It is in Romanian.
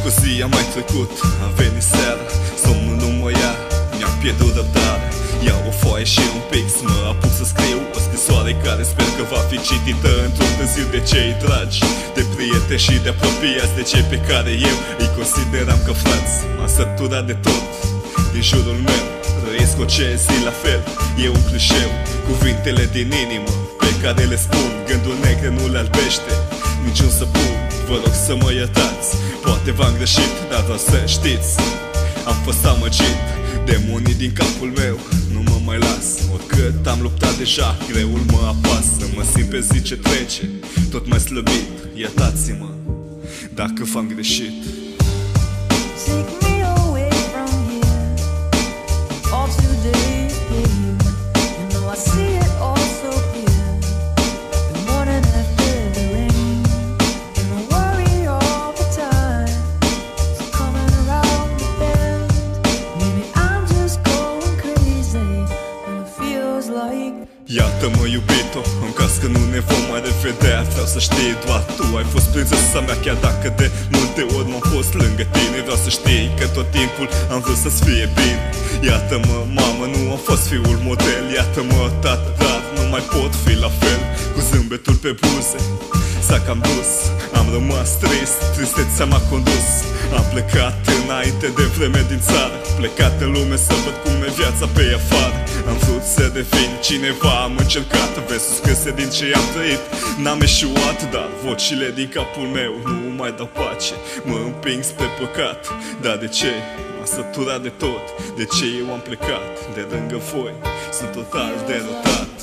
Cu zi a mai trecut, a venit seara, somnul nu mă ia, mi-am pierdut răbdare. Iau o foaie și un pix, mă apuc să scriu o scrisoare care sper că va fi citită într-un târziu de cei dragi, de prieteni și de apropiați, de cei pe care eu îi consideram ca frați. M-am săturat de tot din jurul meu, trăiesc orice zi la fel, e un clișeu. Cuvintele din inimă pe care le spun, gândul negre nu le albește niciun săpun. Vă rog să mă iertați, poate v-am greșit, dar vreau să știți, am fost amăgit. Demonii din capul meu nu mă mai las, oricât am luptat deja, greul mă apasă. Mă simt pe zi ce trece tot mai slăbit, iertați-mă dacă v-am greșit. Take me away from here, all today is here. You know I see it all so clear, the morning after the rain. And I worry all the time, it's coming around the bend. Maybe I'm just going crazy, and it feels like. Iartă-mă, iubito, în caz că nu ne vom mai revedea, vreau să știi doar tu ai fost prințesa mea, chiar dacă de multe ori m-am fost lângă tine. Vreau să știi că tot timpul am vrut să-ți fie bine. Iartă-mă, mamă, nu am fost fiul model. Iartă-mă, tată, dar nu mai pot fi la fel. Cu zâmbetul pe buze s-a cam dus, am rămas trist, tristețea m-a condus. Am plecat înainte de vreme din țară, plecat în lume să văd cum e viața pe afară. Am vrut să devin cineva, am încercat versul scrise din ce am trăit, n-am eșuat, dar vocile din capul meu nu mai dau pace. Mă împing spre păcat, dar de ce? M-am săturat de tot, de ce eu am plecat de lângă voi, sunt total derotat.